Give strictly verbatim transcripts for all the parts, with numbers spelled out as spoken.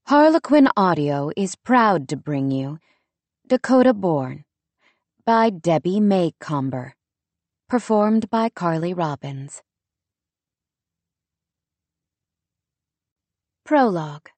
Harlequin Audio is proud to bring you Dakota Born by Debbie May Comber, performed by Carly Robbins. Prologue.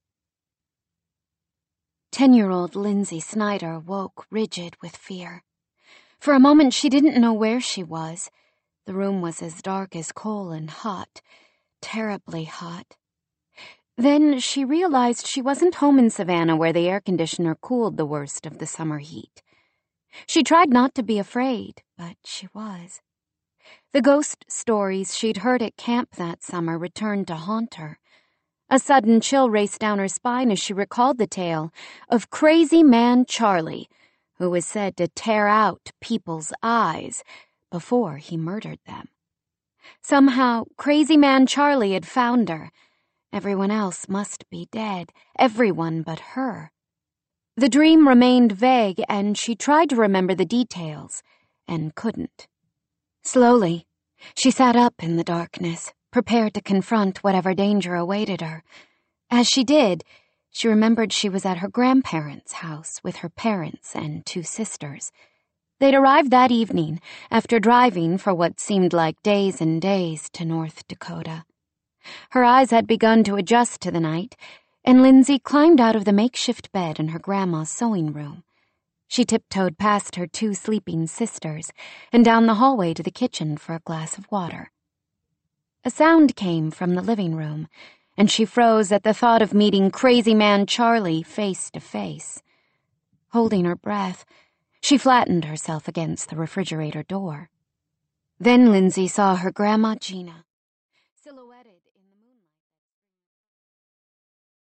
Ten-year-old Lindsay Snyder woke rigid with fear. For a moment she didn't know where she was. The room was as dark as coal and hot, terribly hot. Then she realized she wasn't home in Savannah where the air conditioner cooled the worst of the summer heat. She tried not to be afraid, but she was. The ghost stories she'd heard at camp that summer returned to haunt her. A sudden chill raced down her spine as she recalled the tale of Crazy Man Charlie, who was said to tear out people's eyes before he murdered them. Somehow, Crazy Man Charlie had found her. Everyone else must be dead, everyone but her. The dream remained vague, and she tried to remember the details, and couldn't. Slowly, she sat up in the darkness, prepared to confront whatever danger awaited her. As she did, she remembered she was at her grandparents' house with her parents and two sisters. They'd arrived that evening, after driving for what seemed like days and days to North Dakota. Her eyes had begun to adjust to the night, and Lindsay climbed out of the makeshift bed in her grandma's sewing room. She tiptoed past her two sleeping sisters and down the hallway to the kitchen for a glass of water. A sound came from the living room, and she froze at the thought of meeting Crazy Man Charlie face to face. Holding her breath, she flattened herself against the refrigerator door. Then Lindsay saw her Grandma Gina.